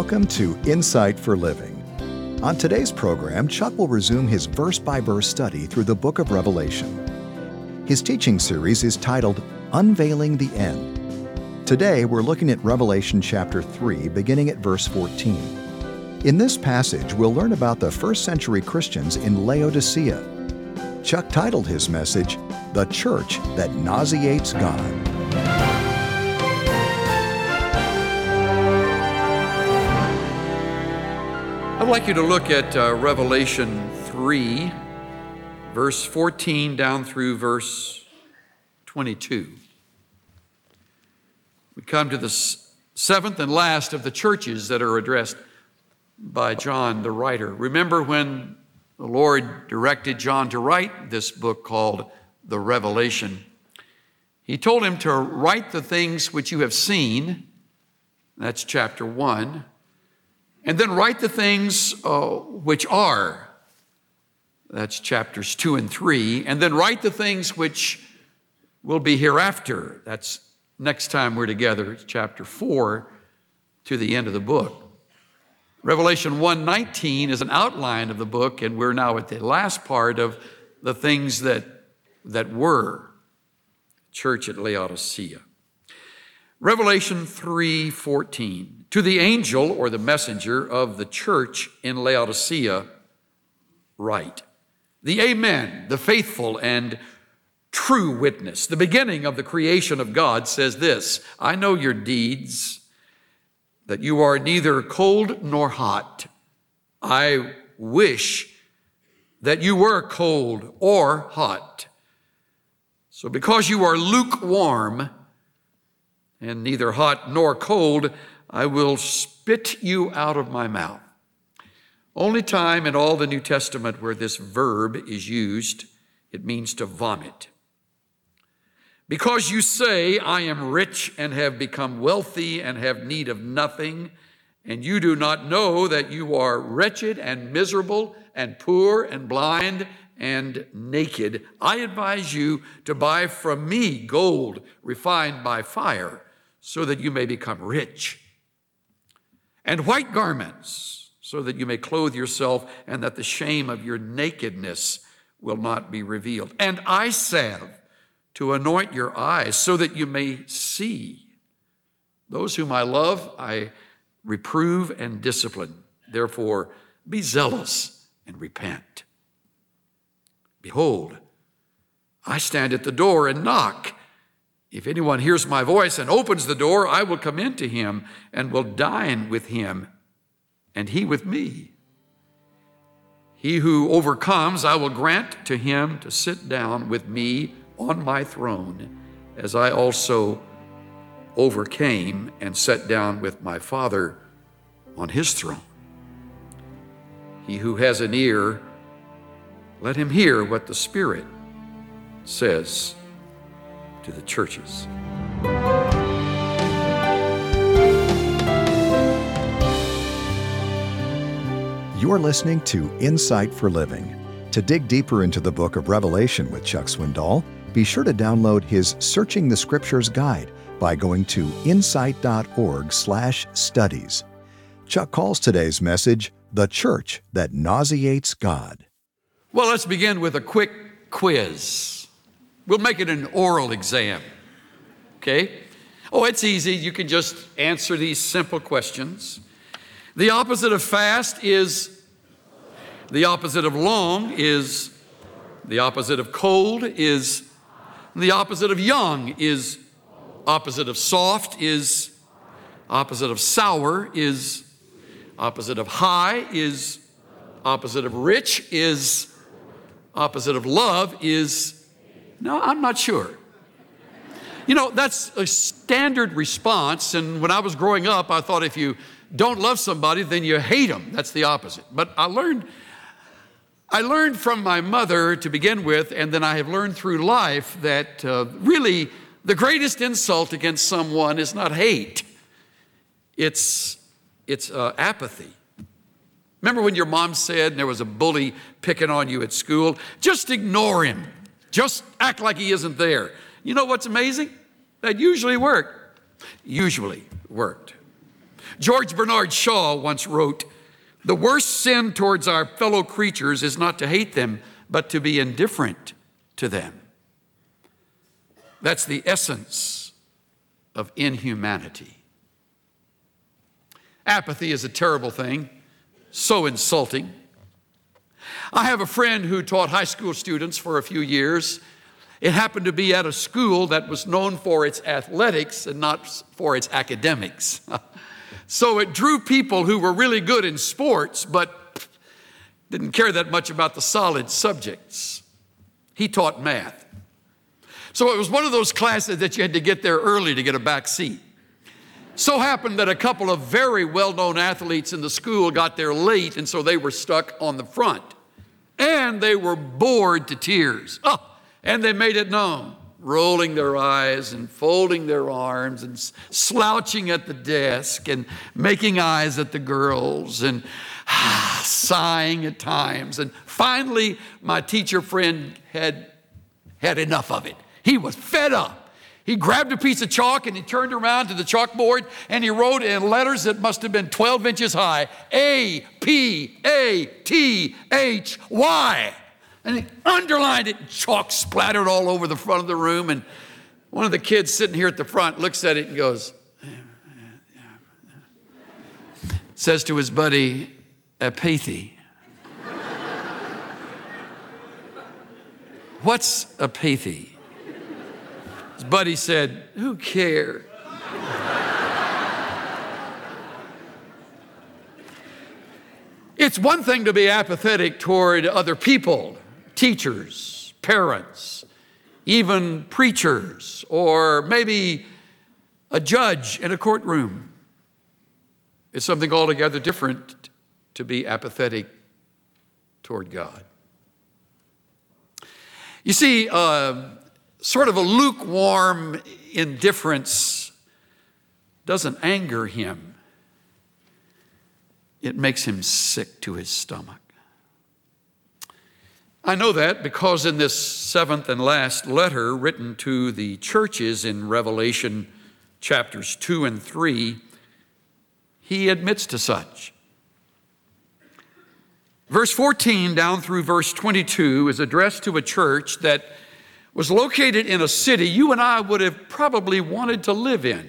Welcome to Insight for Living. On today's program, Chuck will resume his verse-by-verse study through the book of Revelation. His teaching series is titled Unveiling the End. Today, we're looking at Revelation chapter 3, beginning at verse 14. In this passage, we'll learn about the first-century Christians in Laodicea. Chuck titled his message, The Church That Nauseates God. I'd like you to look at Revelation 3, verse 14 down through verse 22. We come to the seventh and last of the churches that are addressed by John the writer. Remember when the Lord directed John to write this book called the Revelation? He told him to write the things which you have seen, that's chapter 1, and then write the things which are, that's chapters 2 and 3, and then write the things which will be hereafter, that's next time we're together, it's chapter 4 to the end of the book. Revelation 1:19 is an outline of the book, and we're now at the last part of the things that were church at Laodicea. Revelation 3:14. To the angel or the messenger of the church in Laodicea, write, the Amen, the faithful and true witness, the beginning of the creation of God, says this, I know your deeds, that you are neither cold nor hot. I wish that you were cold or hot. So because you are lukewarm and neither hot nor cold, I will spit you out of my mouth. Only time in all the New Testament where this verb is used, it means to vomit. Because you say, I am rich and have become wealthy and have need of nothing, and you do not know that you are wretched and miserable and poor and blind and naked, I advise you to buy from me gold refined by fire, so that you may become rich, and white garments, so that you may clothe yourself, and that the shame of your nakedness will not be revealed. And eye salve to anoint your eyes, so that you may see. Those whom I love, I reprove and discipline. Therefore, be zealous and repent. Behold, I stand at the door and knock. If anyone hears my voice and opens the door, I will come into him and will dine with him, and he with me. He who overcomes, I will grant to him to sit down with me on my throne, as I also overcame and sat down with my Father on his throne. He who has an ear, let him hear what the Spirit says to the churches. You're listening to Insight for Living. To dig deeper into the book of Revelation with Chuck Swindoll, be sure to download his Searching the Scriptures guide by going to insight.org/studies. Chuck calls today's message, The Church That Nauseates God. Well, let's begin with a quick quiz. We'll make it an oral exam, okay? Oh, it's easy. You can just answer these simple questions. The opposite of fast is, the opposite of long is, the opposite of cold is, the opposite of young is, opposite of soft is, opposite of sour is, opposite of high is, opposite of rich is, opposite of love is, no, I'm not sure. You know, that's a standard response, and when I was growing up, I thought if you don't love somebody, then you hate them. That's the opposite. But I learned from my mother to begin with, and then I have learned through life that really the greatest insult against someone is not hate. It's apathy. Remember when your mom said, and there was a bully picking on you at school, just ignore him. Just act like he isn't there. You know what's amazing? That usually worked. George Bernard Shaw once wrote, "The worst sin towards our fellow creatures is not to hate them, but to be indifferent to them." That's the essence of inhumanity. Apathy is a terrible thing, so insulting. I have a friend who taught high school students for a few years. It happened to be at a school that was known for its athletics and not for its academics. So it drew people who were really good in sports, but didn't care that much about the solid subjects. He taught math. So it was one of those classes that you had to get there early to get a back seat. So happened that a couple of very well-known athletes in the school got there late, and so they were stuck on the front. And they were bored to tears. And they made it known, rolling their eyes and folding their arms and slouching at the desk and making eyes at the girls and sighing at times. And finally, my teacher friend had enough of it. He was fed up. He grabbed a piece of chalk and he turned around to the chalkboard and he wrote in letters that must have been 12 inches high, A-P-A-T-H-Y. And he underlined it, and chalk splattered all over the front of the room. And one of the kids sitting here at the front looks at it and goes, says to his buddy, apathy. What's apathy? His buddy said, who cares? It's one thing to be apathetic toward other people, teachers, parents, even preachers, or maybe a judge in a courtroom. It's something altogether different to be apathetic toward God. You see, sort of a lukewarm indifference doesn't anger him. It makes him sick to his stomach. I know that because in this seventh and last letter written to the churches in Revelation chapters 2 and 3, he admits to such. Verse 14 down through verse 22 is addressed to a church that was located in a city you and I would have probably wanted to live in.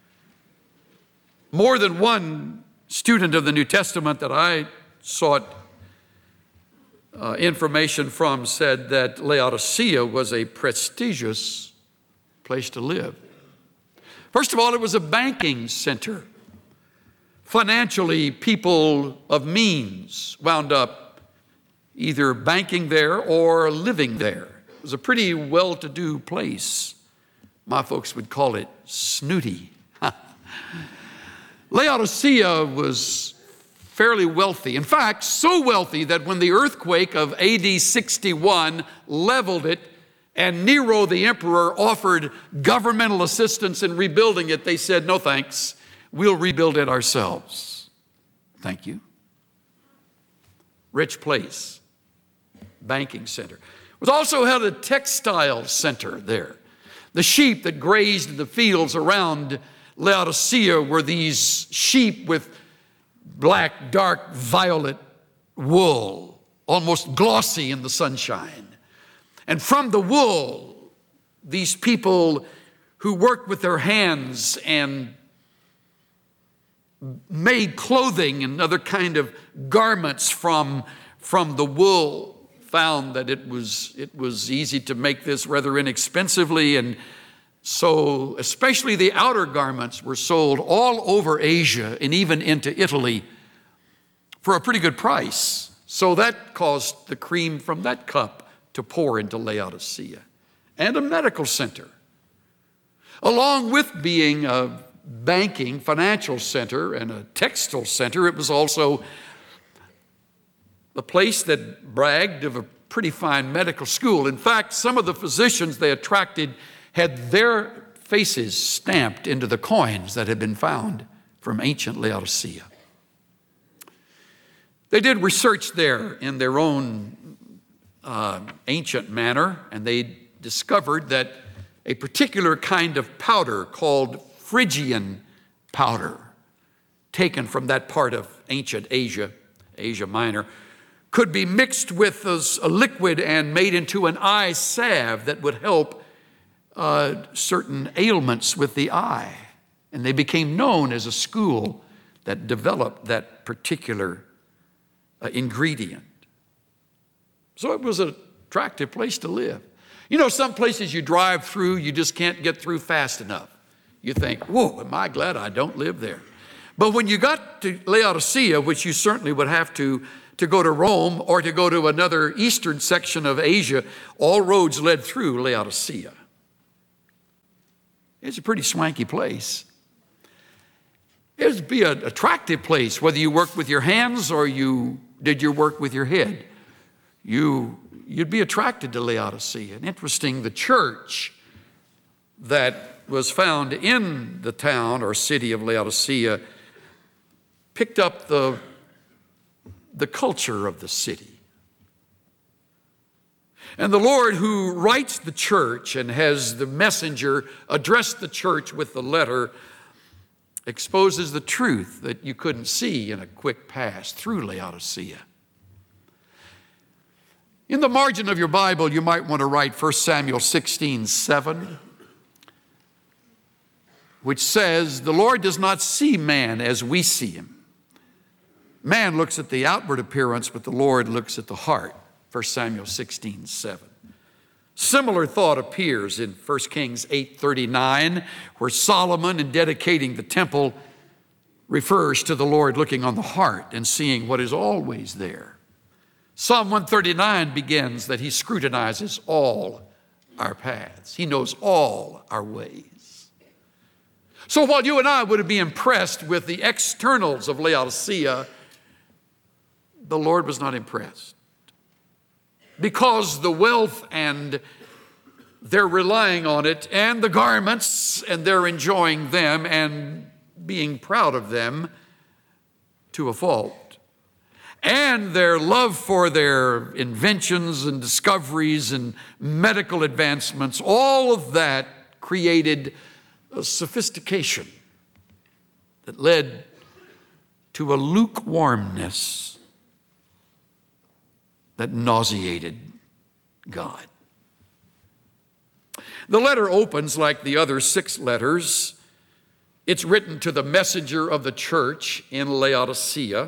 More than one student of the New Testament that I sought information from said that Laodicea was a prestigious place to live. First of all, it was a banking center. Financially, people of means wound up either banking there or living there. It was a pretty well-to-do place. My folks would call it snooty. Laodicea was fairly wealthy. In fact, so wealthy that when the earthquake of AD 61 leveled it and Nero the emperor offered governmental assistance in rebuilding it, they said, no thanks, we'll rebuild it ourselves. Thank you. Rich place, banking center. It was also held a textile center there. The sheep that grazed in the fields around Laodicea were these sheep with black, dark, violet wool, almost glossy in the sunshine. And from the wool, these people who worked with their hands and made clothing and other kind of garments from the wool found that it was easy to make this rather inexpensively. And so especially the outer garments were sold all over Asia and even into Italy for a pretty good price. So that caused the cream from that cup to pour into Laodicea. And a medical center. Along with being a banking, financial center and a textile center, it was also a place that bragged of a pretty fine medical school. In fact, some of the physicians they attracted had their faces stamped into the coins that had been found from ancient Laodicea. They did research there in their own ancient manner, and they discovered that a particular kind of powder called Phrygian powder taken from that part of ancient Asia, Asia Minor, could be mixed with a liquid and made into an eye salve that would help certain ailments with the eye. And they became known as a school that developed that particular ingredient. So it was an attractive place to live. You know, some places you drive through, you just can't get through fast enough. You think, whoa, am I glad I don't live there. But when you got to Laodicea, which you certainly would have to go to Rome or to go to another eastern section of Asia, all roads led through Laodicea. It's a pretty swanky place. It would be an attractive place, whether you worked with your hands or you did your work with your head. You'd be attracted to Laodicea. And interesting, the church that was found in the town or city of Laodicea picked up the culture of the city. And the Lord, who writes the church and has the messenger address the church with the letter, exposes the truth that you couldn't see in a quick pass through Laodicea. In the margin of your Bible, you might want to write 1 Samuel 16:7, which says, "The Lord does not see man as we see him. Man looks at the outward appearance, but the Lord looks at the heart." 1 Samuel 16:7. Similar thought appears in 1 Kings 8:39, where Solomon, in dedicating the temple, refers to the Lord looking on the heart and seeing what is always there. Psalm 139 begins that he scrutinizes all our paths. He knows all our ways. So while you and I would be impressed with the externals of Laodicea, the Lord was not impressed. Because the wealth and they're relying on it, and the garments and they're enjoying them and being proud of them to a fault, and their love for their inventions and discoveries and medical advancements, all of that created a sophistication that led to a lukewarmness that nauseated God. The letter opens like the other 6 letters. It's written to the messenger of the church in Laodicea.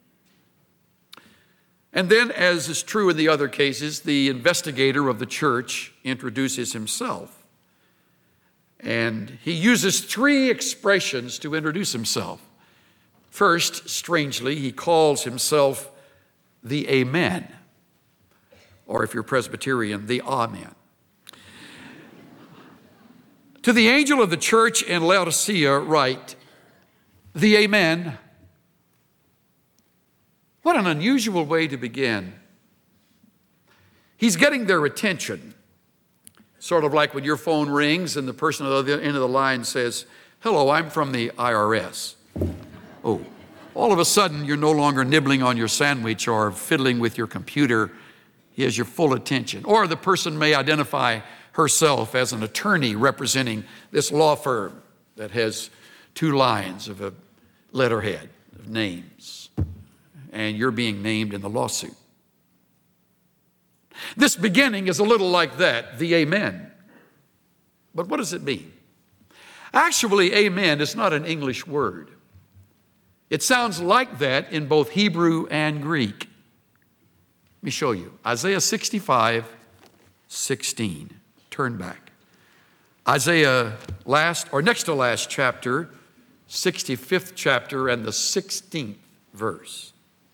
And then, as is true in the other cases, the investigator of the church introduces himself. And he uses 3 expressions to introduce himself. First, strangely, he calls himself the Amen. Or if you're Presbyterian, the Amen. To the angel of the church in Laodicea write, the Amen. What an unusual way to begin. He's getting their attention. Sort of like when your phone rings and the person at the other end of the line says, "Hello, I'm from the IRS." Oh, all of a sudden you're no longer nibbling on your sandwich or fiddling with your computer. He has your full attention. Or the person may identify herself as an attorney representing this law firm that has 2 lines of a letterhead of names, and you're being named in the lawsuit. This beginning is a little like that, the Amen. But what does it mean? Actually, Amen is not an English word. It sounds like that in both Hebrew and Greek. Let me show you. Isaiah 65:16. Turn back. Isaiah next to last chapter, 65th chapter and the 16th verse.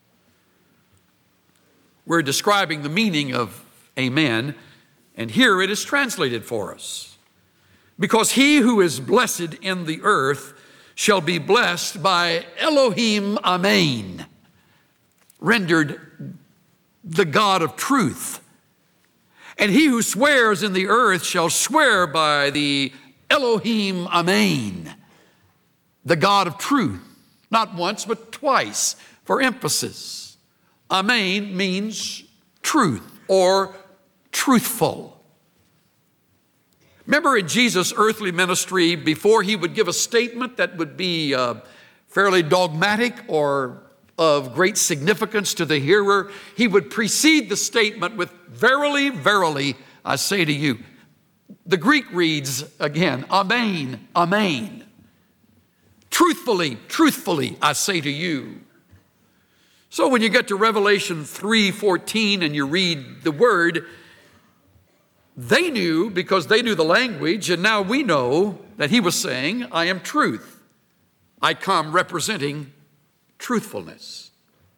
We're describing the meaning of Amen, and here it is translated for us. Because he who is blessed in the earth shall be blessed by Elohim Amen, rendered the God of truth. And he who swears in the earth shall swear by the Elohim Amen, the God of truth, not once but twice for emphasis. Amen means truth or truthful. Remember in Jesus' earthly ministry, before he would give a statement that would be fairly dogmatic or of great significance to the hearer, he would precede the statement with, "Verily, verily, I say to you." The Greek reads again, "Amen, amen." Truthfully, truthfully, I say to you. So when you get to Revelation 3:14 and you read the word, they knew because they knew the language, and now we know that he was saying, "I am truth. I come representing truthfulness."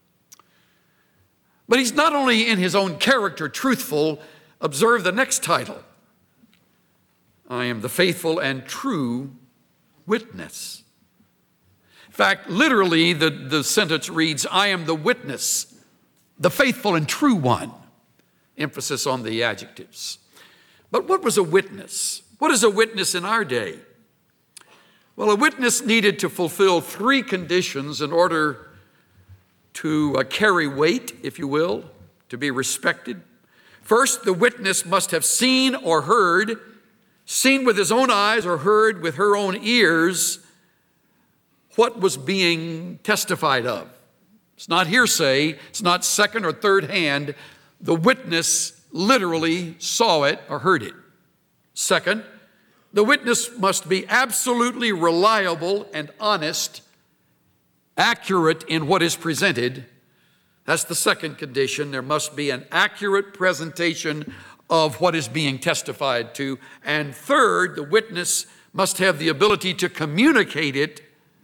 But he's not only in his own character truthful. Observe the next title. I am the faithful and true witness. In fact, literally, the sentence reads, "I am the witness, the faithful and true one." Emphasis on the adjectives. But what was a witness? What is a witness in our day? Well, a witness needed to fulfill three conditions in order to carry weight, if you will, to be respected. First, the witness must have seen or heard, seen with his own eyes or heard with her own ears, what was being testified of. It's not hearsay. It's not second or third hand. The witness literally saw it or heard it. Second, the witness must be absolutely reliable and honest, accurate in what is presented. That's the second condition. There must be an accurate presentation of what is being testified to. And third, the witness must have the ability to communicate it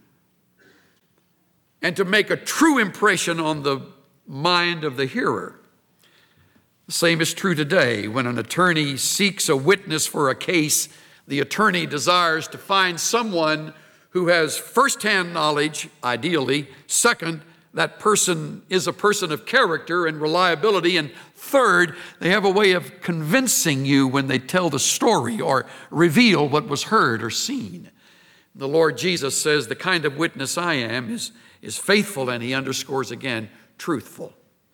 and to make a true impression on the mind of the hearer. The same is true today. When an attorney seeks a witness for a case, the attorney desires to find someone who has firsthand knowledge, ideally. Second, that person is a person of character and reliability. And third, they have a way of convincing you when they tell the story or reveal what was heard or seen. The Lord Jesus says, "The kind of witness I am is faithful," and he underscores again, truthful.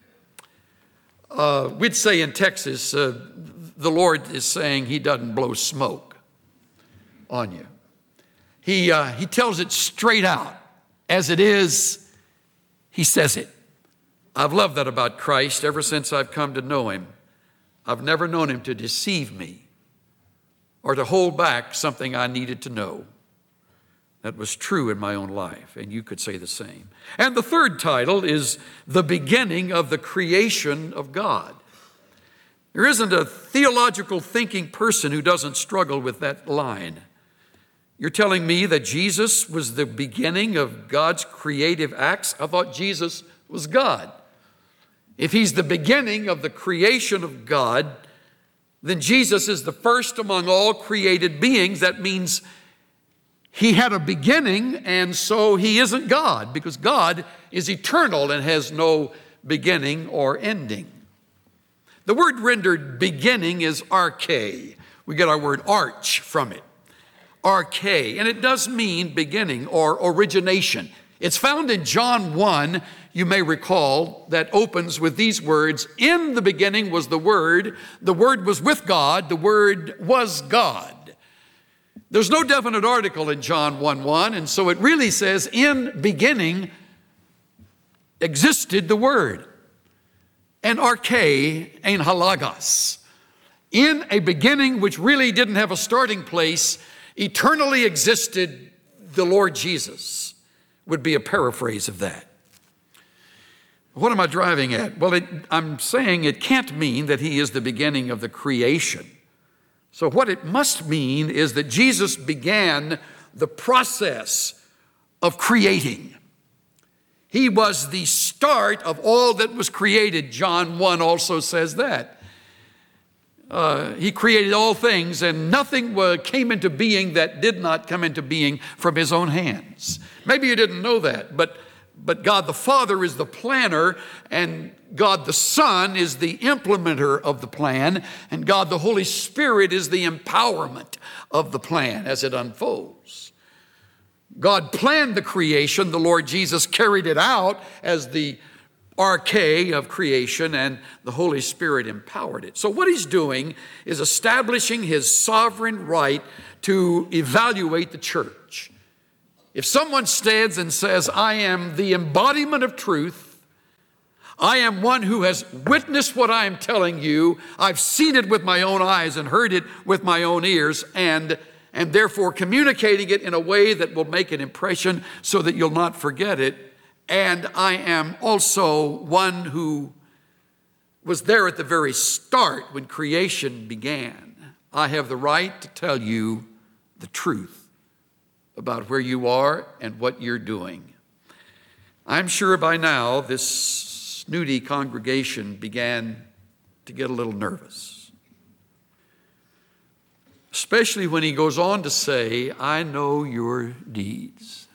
We'd say in Texas, the Lord is saying he doesn't blow smoke on you. He tells it straight out. As it is, he says it. I've loved that about Christ ever since I've come to know him. I've never known him to deceive me or to hold back something I needed to know. That was true in my own life, and you could say the same. And the third title is the beginning of the creation of God. There isn't a theological thinking person who doesn't struggle with that line. You're telling me that Jesus was the beginning of God's creative acts? I thought Jesus was God. If he's the beginning of the creation of God, then Jesus is the first among all created beings. That means he had a beginning, and so he isn't God, because God is eternal and has no beginning or ending. The word rendered beginning is arche. We get our word arch from it. Arche, and it does mean beginning or origination. It's found in John 1, you may recall, that opens with these words, "In the beginning was the Word was with God, the Word was God." There's no definite article in John 1:1, and so it really says, in beginning existed the Word. And arche, ein halagos. In a beginning which really didn't have a starting place, eternally existed the Lord Jesus, would be a paraphrase of that. What am I driving at? Well, I'm saying it can't mean that he is the beginning of the creation. So what it must mean is that Jesus began the process of creating. He was the start of all that was created. John 1 also says that. He created all things, and nothing came into being that did not come into being from his own hands. Maybe you didn't know that, but God the Father is the planner, and God the Son is the implementer of the plan, and God the Holy Spirit is the empowerment of the plan as it unfolds. God planned the creation. The Lord Jesus carried it out as the arche of creation, and the Holy Spirit empowered it. So what he's doing is establishing his sovereign right to evaluate the church. If someone stands and says, I am the embodiment of truth, I am one who has witnessed what I am telling you, I've seen it with my own eyes and heard it with my own ears, and therefore communicating it in a way that will make an impression so that you'll not forget it, and I am also one who was there at the very start when creation began, I have the right to tell you the truth about where you are and what you're doing. I'm sure by now this snooty congregation began to get a little nervous, especially when he goes on to say, I know your deeds.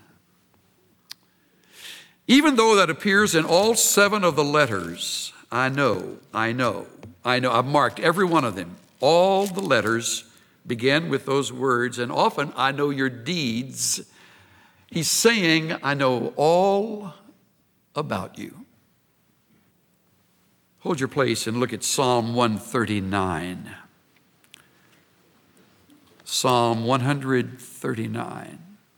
Even though that appears in all 7 of the letters, I know. I've marked every one of them. All the letters begin with those words, and often, I know your deeds. He's saying, I know all about you. Hold your place and look at Psalm 139. Psalm 139.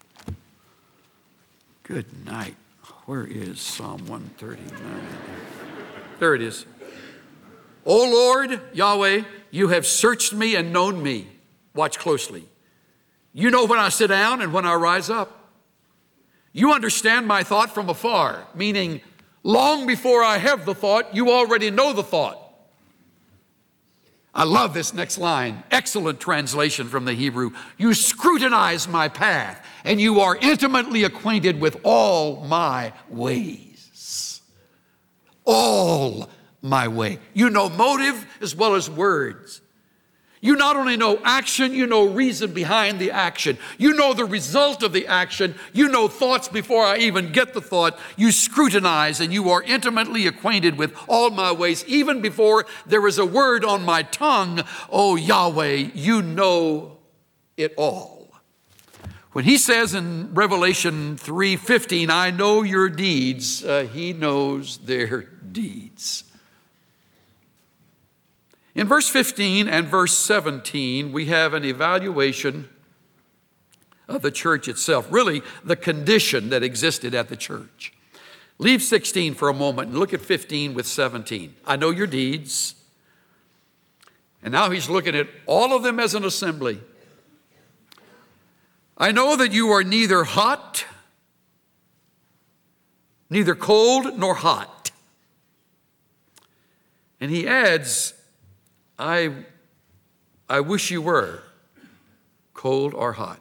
Good night. Where is Psalm 139? There it is. O Lord, Yahweh, you have searched me and known me. Watch closely. You know when I sit down and when I rise up. You understand my thought from afar, meaning long before I have the thought, you already know the thought. I love this next line. Excellent translation from the Hebrew. You scrutinize my path, and you are intimately acquainted with all my ways. All my way. You know motive as well as words. You not only know action, you know reason behind the action. You know the result of the action. You know thoughts before I even get the thought. You scrutinize and you are intimately acquainted with all my ways. Even before there is a word on my tongue, oh Yahweh, you know it all. When he says in Revelation 3:15, I know your deeds, he knows their deeds. In verse 15 and verse 17, we have an evaluation of the church itself, really the condition that existed at the church. Leave 16 for a moment and look at 15 with 17. I know your deeds. And now he's looking at all of them as an assembly. I know that you are neither hot, neither cold nor hot. And he adds, I wish you were cold or hot.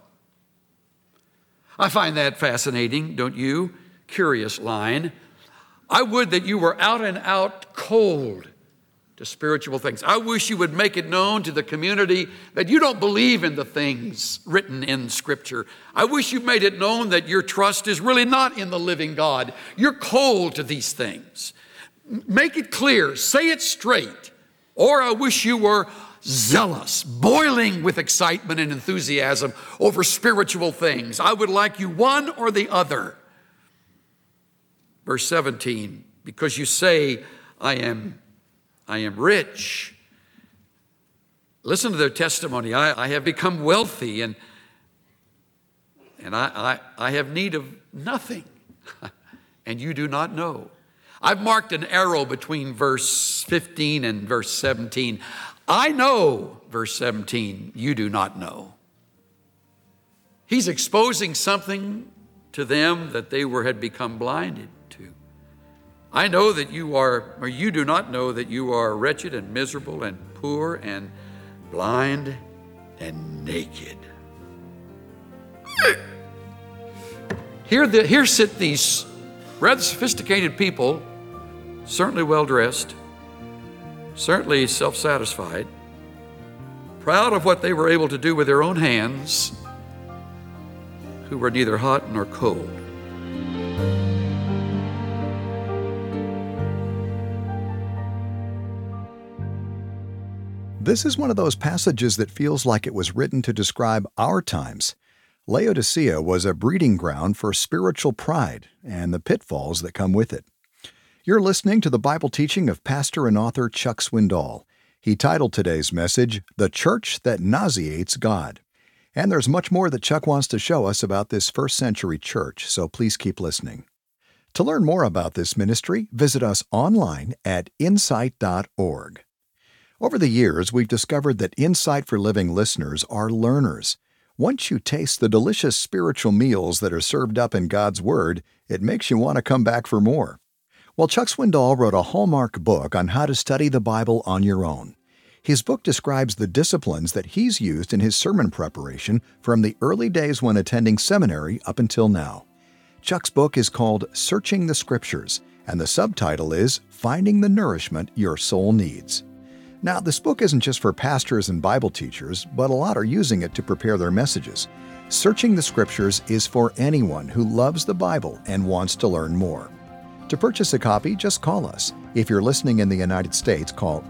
I find that fascinating, don't you? Curious line. I would that you were out and out cold to spiritual things. I wish you would make it known to the community that you don't believe in the things written in Scripture. I wish you made it known that your trust is really not in the living God. You're cold to these things. Make it clear. Say it straight. Or I wish you were zealous, boiling with excitement and enthusiasm over spiritual things. I would like you one or the other. Verse 17, because you say, I am rich. Listen to their testimony. I have become wealthy and I have need of nothing, and you do not know. I've marked an arrow between verse 15 and verse 17. I know, verse 17, you do not know. He's exposing something to them that they had become blinded to. I know that you are, or you do not know that you are wretched and miserable and poor and blind and naked. Here sit these rather sophisticated people, certainly well-dressed, certainly self-satisfied, proud of what they were able to do with their own hands, who were neither hot nor cold. This is one of those passages that feels like it was written to describe our times. Laodicea was a breeding ground for spiritual pride and the pitfalls that come with it. You're listening to the Bible teaching of pastor and author Chuck Swindoll. He titled today's message, The Church That Nauseates God. And there's much more that Chuck wants to show us about this first century church, so please keep listening. To learn more about this ministry, visit us online at insight.org. Over the years, we've discovered that Insight for Living listeners are learners. Once you taste the delicious spiritual meals that are served up in God's Word, it makes you want to come back for more. Well, Chuck Swindoll wrote a hallmark book on how to study the Bible on your own. His book describes the disciplines that he's used in his sermon preparation from the early days when attending seminary up until now. Chuck's book is called Searching the Scriptures, and the subtitle is Finding the Nourishment Your Soul Needs. Now, this book isn't just for pastors and Bible teachers, but a lot are using it to prepare their messages. Searching the Scriptures is for anyone who loves the Bible and wants to learn more. To purchase a copy, just call us. If you're listening in the United States, call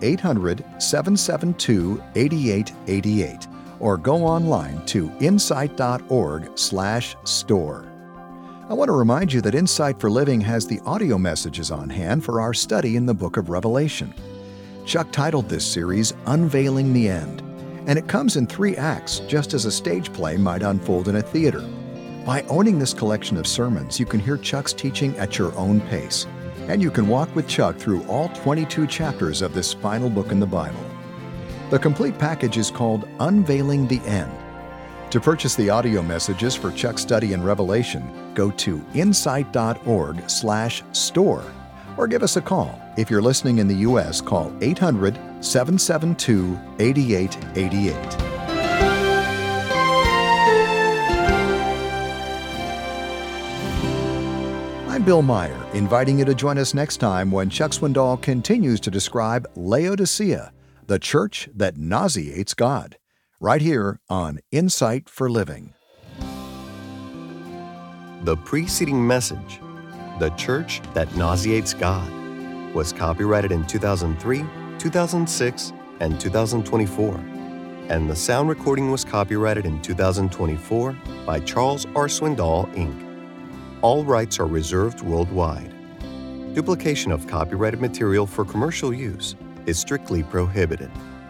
800-772-8888 or go online to insight.org/store. I want to remind you that Insight for Living has the audio messages on hand for our study in the book of Revelation. Chuck titled this series Unveiling the End, and it comes in 3 acts, just as a stage play might unfold in a theater. By owning this collection of sermons, you can hear Chuck's teaching at your own pace, and you can walk with Chuck through all 22 chapters of this final book in the Bible. The complete package is called Unveiling the End. To purchase the audio messages for Chuck's study in Revelation, go to insight.org/store or give us a call. If you're listening in the U.S., call 800-772-8888. I'm Bill Meyer, inviting you to join us next time when Chuck Swindoll continues to describe Laodicea, the church that nauseates God, right here on Insight for Living. The preceding message, The Church That Nauseates God, was copyrighted in 2003, 2006, and 2024, and the sound recording was copyrighted in 2024 by Charles R. Swindoll, Inc. All rights are reserved worldwide. Duplication of copyrighted material for commercial use is strictly prohibited.